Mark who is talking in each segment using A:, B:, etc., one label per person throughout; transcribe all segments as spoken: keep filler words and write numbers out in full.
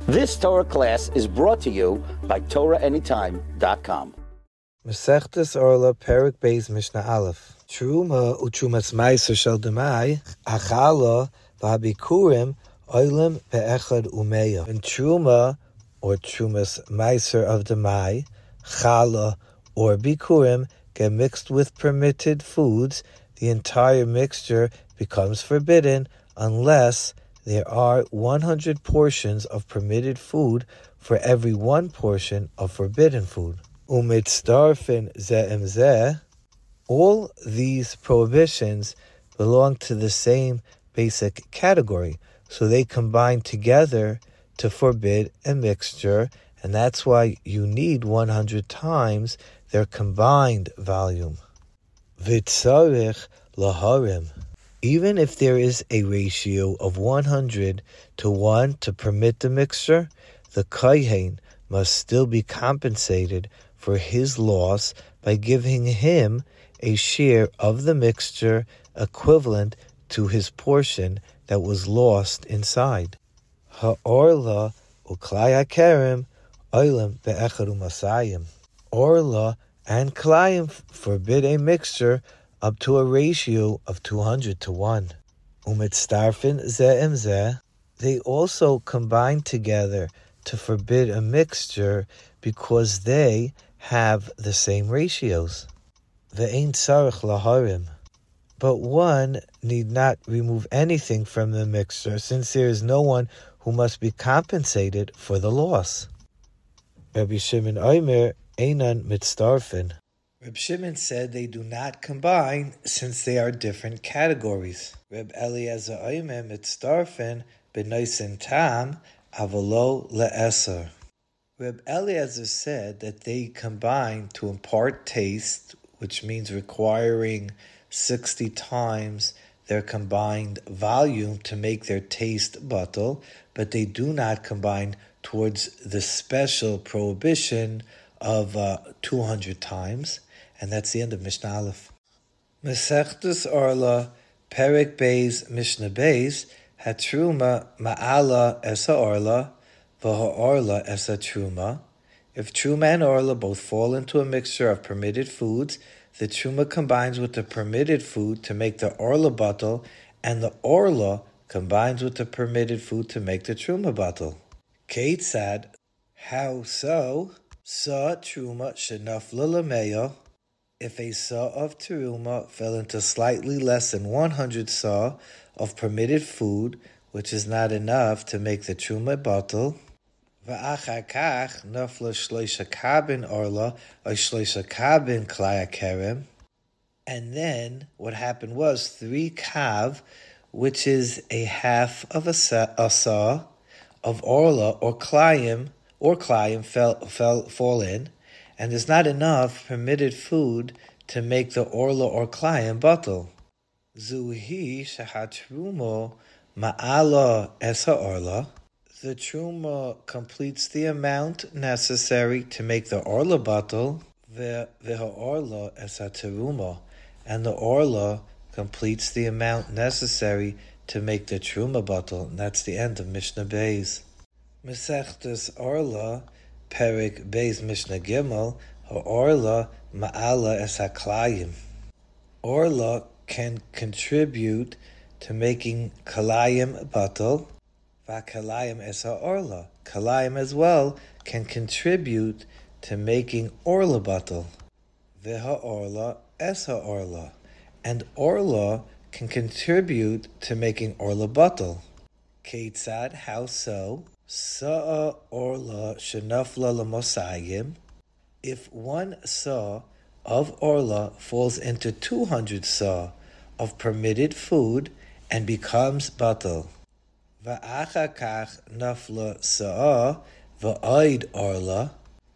A: This Torah class is brought to you by Torah Anytime dot com.
B: Masechtas Orla Perik Beis Mishnah Aleph. Truma u'trumas meiser shel demai achala v'habikurim oilim be'echad umeya. And truma or trumas meiser of demai, chala or bikurim get mixed with permitted foods, the entire mixture becomes forbidden unless there are one hundred portions of permitted food for every one portion of forbidden food. Umitzdarfin ze'em zeh. All these prohibitions belong to the same basic category, so they combine together to forbid a mixture, and that's why you need one hundred times their combined volume. Vitzarich laharim. Even if there is a ratio of one hundred to one to permit the mixture, the kohen must still be compensated for his loss by giving him a share of the mixture equivalent to his portion that was lost inside. Ha'orla u'klai ha'kerem oilim be'echad u'masayim. Orla and klayim forbid a mixture up to a ratio of two hundred to one. Umitzdarfin ze'em zeh. They also combine together to forbid a mixture because they have the same ratios. Ve'ein tzarich laharim. But one need not remove anything from the mixture, since there is no one who must be compensated for the loss. Rabbi Shimon Omer einan mitzdarfin. Reb Shimon said they do not combine since they are different categories. Reb Eliezer Omer mitzdarfin b'noisen tam avalo le'eser. Reb Eliezer said that they combine to impart taste, which means requiring sixty times their combined volume to make their taste batal, but they do not combine towards the special prohibition of uh, two hundred times. And that's the end of Mishnah Aleph. Masechtas Orla, Perek Beis, Mishnah Beis, Hatruma Ma'ala Esa Orla, Vaha Orla Esa Truma. If Truma and Orla both fall into a mixture of permitted foods, the Truma combines with the permitted food to make the Orla batal, and the Orla combines with the permitted food to make the Truma batal. Keitzad, how so? Sa Truma Shenafla Lameya. If a saw of teruma fell into slightly less than one hundred saw of permitted food, which is not enough to make the truma batal, va'achar kach nafla shleisha kabin orla or shleisha kabin klaya kerem, and then what happened was three kav, which is a half of a saw, a saw of orla or klayim or klayim fell fell fall in. And there's not enough permitted food to make the orla or klayim batal. Zuhi shahatrumo ma'ala esa orla. The truma completes the amount necessary to make the orla batal. Veha orla esa teruma, and the orla completes the amount necessary to make the truma batal. And that's the end of Mishnah Beis. Masechtas Orla. Perik Beis Mishnah Gimel, Orla Ma'ala Es HaKlayim. Orla can contribute to making Kalayim batal, Va'Kalayim Es HaOrla. Kalayim as well can contribute to making Orla batal. Veha Orla Es HaOrla. And Orla can contribute to making Orla batal. Keitzad, how so? Sa'a orla shenafla lamosayim. If one saw of orla falls into two hundred saw of permitted food and becomes batal. Va'achar kach nafla sa'a va'oid orla.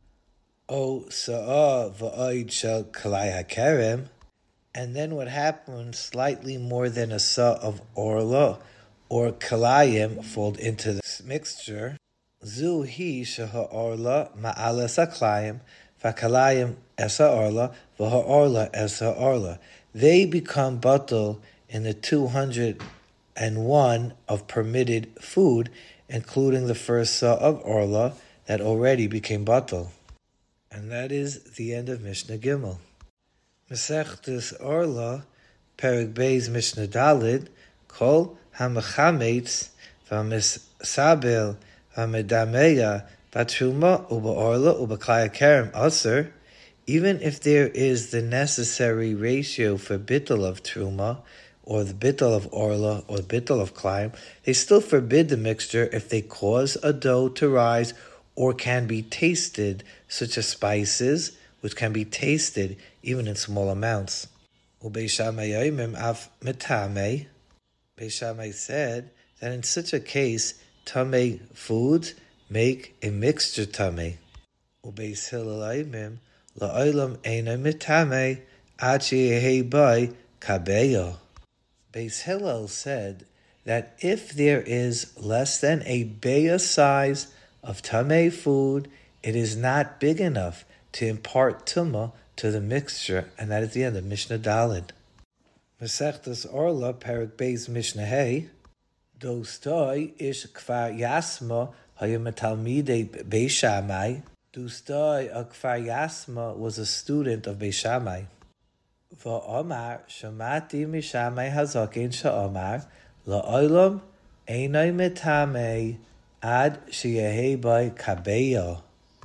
B: O sa'a va'oid shel kalai hakerem. And then what happens, slightly more than a saw of orla or kalayim fall into this mixture. Zu hi sheha orla ma'ala saklayim, va'kalayim esa orla, v'ha orla esa orla. They become batal in the two hundred and one of permitted food, including the first saw of Orla that already became batal. And that is the end of Mishnah Gimel. Masechtas Orla, Perek Beis Mishnah Dalid, Kol HaMechametz VaMisabel VaMedameya Batruma Uba Orla Uba Klaya Kerem Aser. Even if there is the necessary ratio for bittul of truma, or the bittul of orla, or the bittul of klayim, they still forbid the mixture if they cause a dough to rise or can be tasted, such as spices, which can be tasted even in small amounts. Beis Shammai said that in such a case, tamei foods make a mixture tamei. Beis Hillel La'olam eino mitame ad sheyehi bai kabeya. Beis Hillel said that if there is less than a beya size of tamei food, it is not big enough to impart tumah to the mixture, and that is the end of Mishnah Dalid. Masechtas Orla, Perek Beis Mishnah Hey, Dostoi ish kfar yasma hayom talmidei Beis Shammai. Dostoi of Kfar Yasma was a student of Beis Shammai. Va'omar shamati mishamai hazakin sha'omar la'olam einay mitamei ad sheyehi bai kabeya.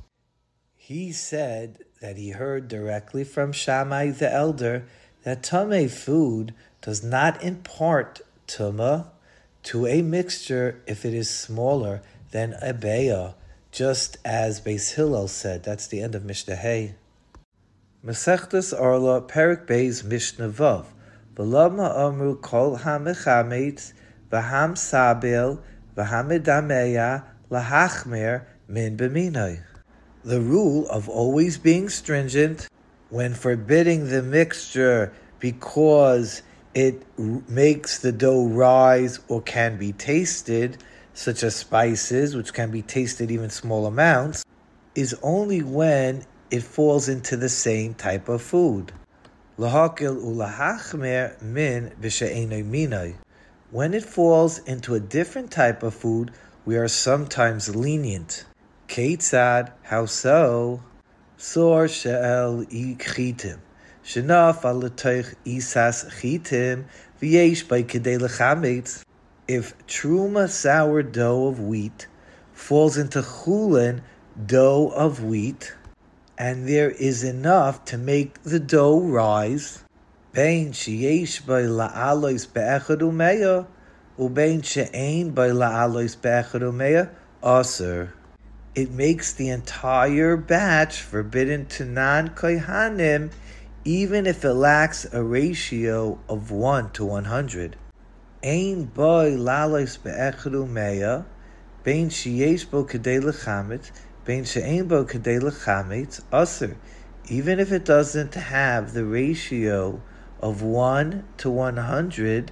B: He said that he heard directly from Shammai the elder that tamei food does not impart tumah to a mixture if it is smaller than a beya, just as Beis Hillel said. That's the end of Mishnah Hey. Masechtas Orla, Perek Beis Mishnah Vav. V'lama amru kol ha-mechametz v'ham-sabel v'hamidameya lahachmer min b'minoi. The rule of always being stringent when forbidding the mixture because it makes the dough rise or can be tasted, such as spices, which can be tasted even small amounts, is only when it falls into the same type of food. Lahakil ulahachmer min b'she'enoi minoi. When it falls into a different type of food, we are sometimes lenient. Keitzad, how so? Sor she'el i chitim. Shenaf al l'toich isas chitim v'yesh by kedei lechametz. If truma sourdough of wheat falls into chulin dough of wheat, and there is enough to make the dough rise, bein sheyesh by la'alois be'echad umeya, ubein she'ein by la'alois be'echad umeya, aser. It makes the entire batch forbidden to non-kohanim, even if it lacks a ratio of one to one hundred. Ein boy la'alois be'echad umeya, bein sheyesh bo kedei lechametz, bein she'ein bo kedei lechametz, aser. Even if it doesn't have the ratio of one to one hundred,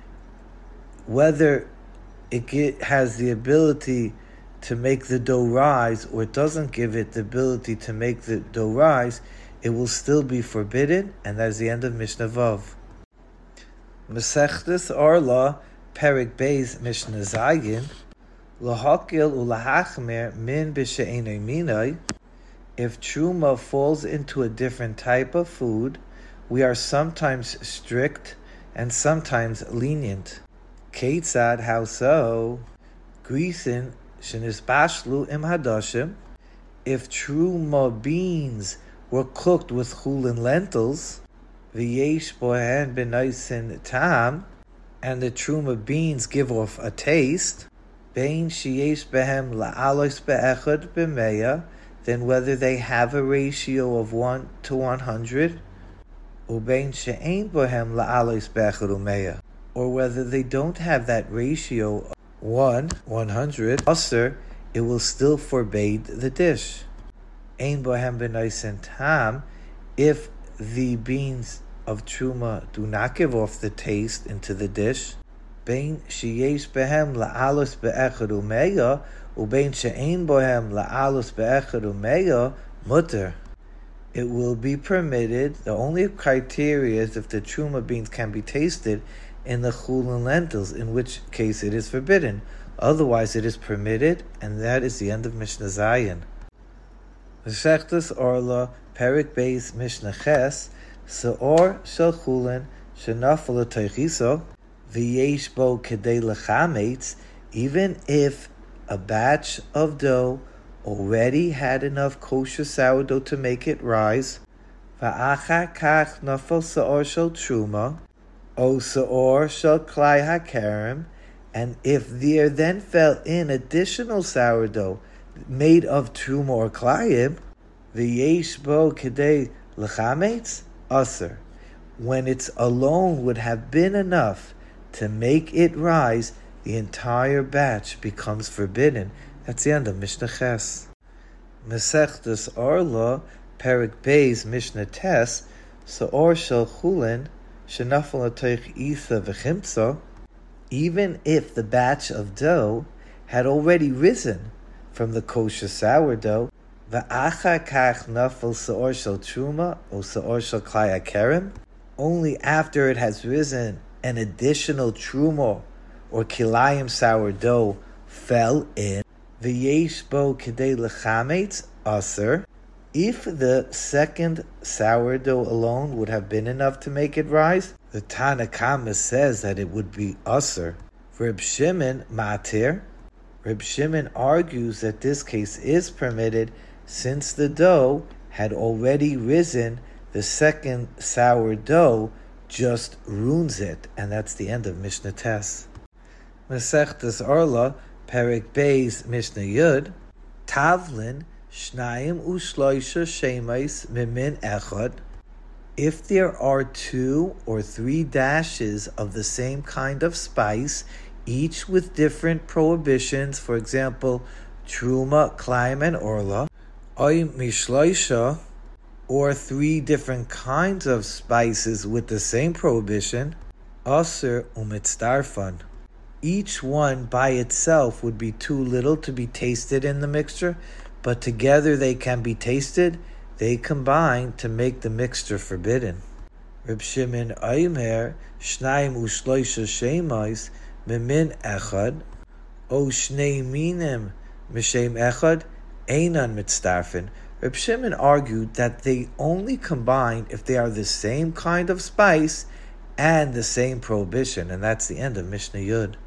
B: whether it get, has the ability to make the dough rise or it doesn't give it the ability to make the dough rise, it will still be forbidden, and that is the end of Mishnah Vav. Masechtas Orla, Perek Beis Mishnah Zayin, Lahakil ulahachmer min b'she'enoi minoi. If truma falls into a different type of food, we are sometimes strict and sometimes lenient. Keitzad, how so? Grisin shenisbashlu im hadashim. If truma beans were cooked with chulin lentils, v'yesh bohen b'noisin tam, and the truma beans give off a taste, bein sheyesh behem la'alois be'echad b'meya, then whether they have a ratio of one to one hundred, ubein she'ein bohem la'alois be'echad u'meya, or whether they don't have that ratio of one, one hundred, aser, it will still forbade the dish. Ein bohem b'noisin tam, if the beans of truma do not give off the taste into the dish, bein sheyesh behem la'alos be'echad u'meya, ubein she'ein bohem la'alos be'echad u'meya, mutter. It will be permitted. The only criteria is if the truma beans can be tasted in the chulin lentils, in which case it is forbidden. Otherwise, it is permitted, and that is the end of Mishnah Zayin. Meshechtes Orla, Perik Beis Mishnah Ches, Seor Shel Chulin, Shenafel Teichiso, V'yesh Bo Kedei Lechametz, even if a batch of dough already had enough kosher sourdough to make it rise, Va'achar Kach Nafel Seor Shel Truma, O Seor Shel Klai HaKerem, and if there then fell in additional sourdough made of truma or klayim, v'yesh bo kedei lechametz aser, when its alone would have been enough to make it rise, the entire batch becomes forbidden. That's the end of Mishnah Ches. Mesechtes Orla, Perik Beis Mishnah Tes, Seor Shel Chulin, Shenafel Atoich Isa V'chimtza, even if the batch of dough had already risen from the kosher sourdough, va'achar kach nafel seor shel truma or seor shel klai hakerem, only after it has risen an additional truma or kilayim sourdough fell in, v'yesh bo kedei lechametz aser, if the second sourdough alone would have been enough to make it rise, the Tana Kama says that it would be aser. Reb Shimon matir. Reb Shimon argues that this case is permitted since the dough had already risen. The second sourdough just ruins it, and that's the end of Mishnah Tes. Mesechtes Orla, Perik Beis Mishnah Yud, Tavlin Shnayim u'shloisha shemais mimin echad. If there are two or three dashes of the same kind of spice, each with different prohibitions, for example, truma, klaim, and orla, oy mishloisha, or three different kinds of spices with the same prohibition, aser umitzdarfan. Each one by itself would be too little to be tasted in the mixture, but together they can be tasted. They combine to make the mixture forbidden. Reb Shimon Aimer, Shnayim u'shloisha shemais, mimin echad, o shnei minim mishem echad, einan mitzdarfen. Reb Shimon argued that they only combine if they are the same kind of spice and the same prohibition, and that's the end of Mishnah Yud.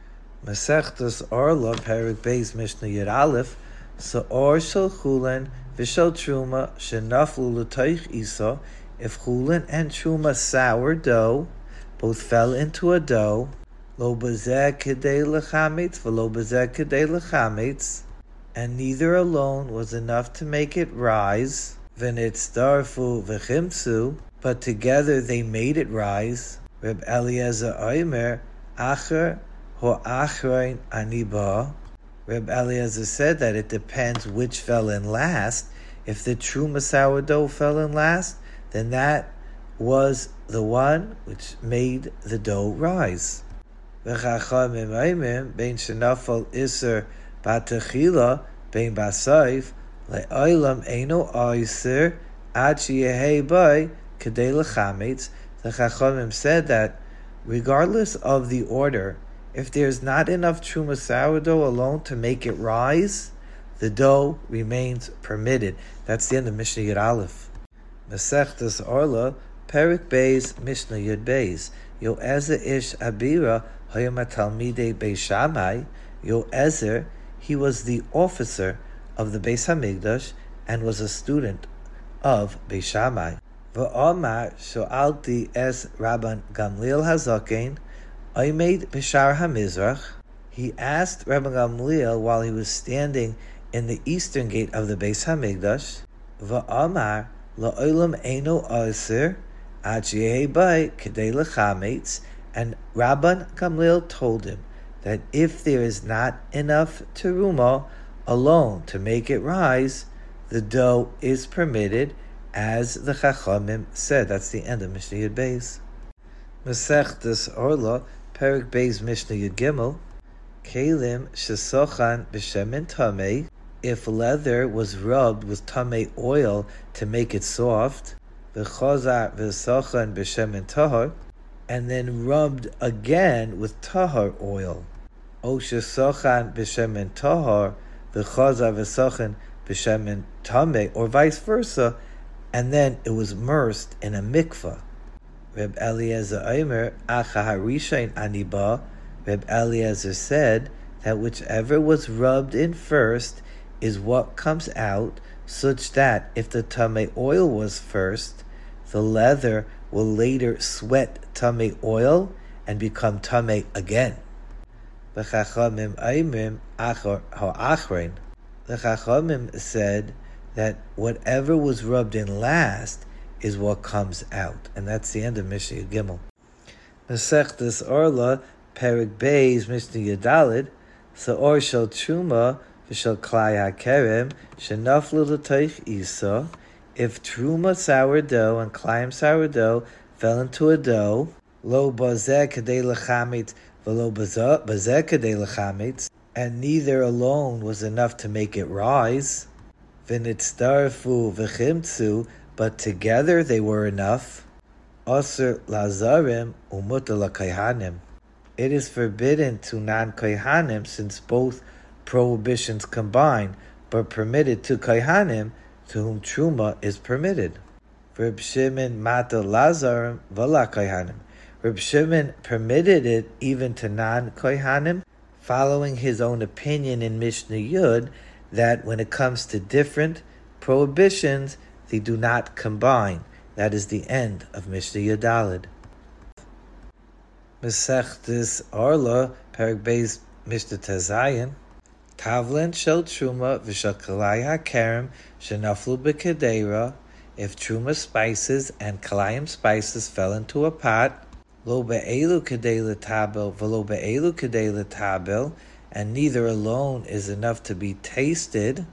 B: Mesechtes Orla, Perik Beis Mishnah Yud Aleph, Seor shel chulin v'shel truma shenaflu l'toich isa. If chulin and truma sourdough both fell into a dough, lo bazeh kedei lechametz v'lo bazeh kedei lechametz, and neither alone was enough to make it rise, v'nitzdarfu v'chimtzu, but together they made it rise. Reb Eliezer Omer, acher ho achrein aniba. Reb Eliezer said that it depends which fell in last. If the truma sourdough fell in last, then that was the one which made the dough rise. V'chachamim oimim bein shenafal iser batechila bein basayif le'olam eino oiser ad sheyehei bay kedei lechametz. The Chachamim said that regardless of the order, if there's not enough truma sourdough alone to make it rise, the dough remains permitted. That's the end of Mishnah Yud Aleph. Mesechtes Orla, Perik Beis Mishnah Yud Beis. Yoezer ish abira hayom talmidei Beis Shammai. Yoezer, he was the officer of the Beis Hamikdash and was a student of Beis Shammai. V'omar sho'alti es Rabban Gamliel Hazaken, Oimed Bishar HaMizrach. He asked Rabbi Gamliel while he was standing in the eastern gate of the Beis Hamikdash, Va'amar la'olam eino aser ad sheyehei bay kedei lechametz, and Rabban Gamliel told him that if there is not enough teruma alone to make it rise, the dough is permitted, as the Chachamim said. That's the end of Mishnah Yud Beis. Mesechtes Orla, Perik Beis Mishnah Yud Gimel, Kelim shesochan b'shemen tamei. If leather was rubbed with tamei oil to make it soft, v'chazar v'sochan b'shemen tahar, and then rubbed again with tahar oil, O shesochan b'shemen tahor, v'chaza v'sochan b'shemen tameh, or vice versa, and then it was immersed in a mikvah. Reb Eliezer Omer, Acha Harishain Aniba, Reb Eliezer said that whichever was rubbed in first is what comes out, such that if the tameh oil was first, the leather will later sweat tameh oil and become tameh again. The Chachamim Aimim Achor Ha'achrein. The Chachamim said that whatever was rubbed in last is what comes out, and that's the end of Mishnah Gimel. Masechtas Orla Perek Beis Mishnah Yadalid Sa'or Shel Truma V'Shel Klai HaKerem Shenaflu L'Toich Isa. If Truma sourdough and Klayim sourdough fell into a dough, Lo Bazeh Kedei L'Chametz V'Lo Bazeh Kedei L'Chametz, and neither alone was enough to make it rise, V'Nitzdarfu V'Chimtzu, but together they were enough, Asur Lazarim Umutar LaKohanim. It is forbidden to non-Kohanim, since both prohibitions combine, but permitted to Kohanim, to whom Truma is permitted. Reb Shimon Mata Lazarim V'la Kohanim. Reb Shimon permitted it even to non-Kohanim, following his own opinion in Mishnah Yud, that when it comes to different prohibitions, they do not combine. That is the end of Mishnah Yudalid. Masechtas Arla, Perek Beis Mishnah Tezayin. Tavlin shel Truma v'shel Kalai HaKerem shenaflu b'kedeira. If Truma spices and Kalayim spices fell into a pot, Lo be'elu kedei l'tabel v'lo be'elu kedei l'tabel, and neither alone is enough to be tasted,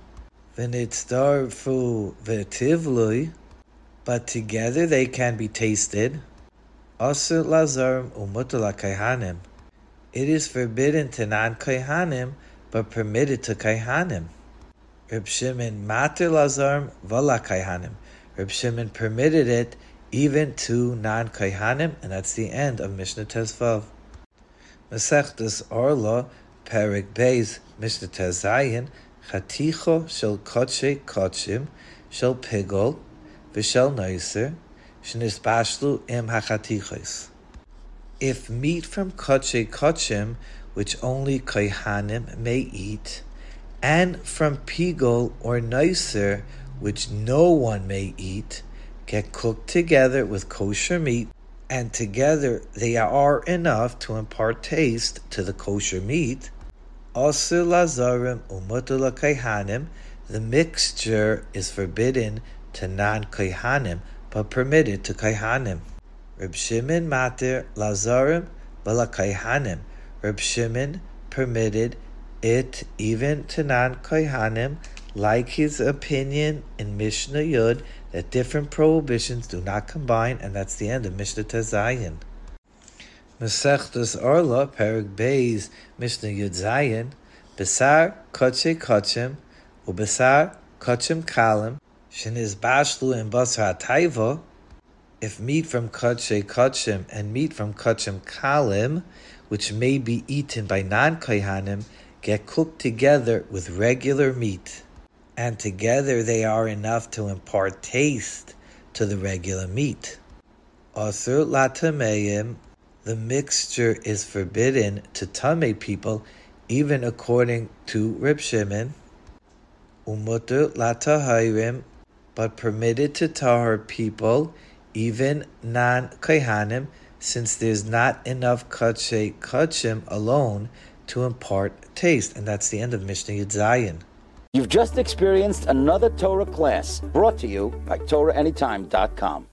B: v'nitzdarfu v'tivlui, but together they can be tasted, asur lazarim umutar l'kohanim. It is forbidden to non-kohanim, but permitted to kohanim. Reb Shimon matir lazarim v'la kohanim. Reb Shimon permitted it even to non-kohanim, and that's the end of Mishnah Tezvav. Masechtas Orla, Perek Beis Mishnah Tezayin. Chaticho shel kodshe kodshim shel pigol v'shel noiser shenisbashlu im hachatichos. If meat from kodshe kodshim, which only kohanim may eat, and from pigol or noiser, which no one may eat, get cooked together with kosher meat, and together they are enough to impart taste to the kosher meat, Asur lazarim umutar l'kohanim, the mixture is forbidden to non-kohanim, but permitted to kohanim. Reb Shimon matir lazarim v'la kohanim. Reb Shimon permitted it even to non-kohanim, like his opinion in Mishnah Yud, that different prohibitions do not combine, and that's the end of Mishnah Tezayin. Masechtas Orla, Perek Beis Mishnah Yud Zayin. Besar kodshe kodshim ubesar kodshim kalim shenizbashlu in basar hatayva. If meat from kodshe kodshim and meat from kodshim kalim, which may be eaten by non-kohanim, get cooked together with regular meat, and together they are enough to impart taste to the regular meat, Asur latameim, the mixture is forbidden to tamei people, even according to Reb Shimon, umutar latahayrim, but permitted to tahor people, even non-kohanim, since there's not enough kodshe kodshim alone to impart taste. And that's the end of Mishnah Yud Zayin.
A: You've just experienced another Torah class brought to you by Torah Anytime dot com.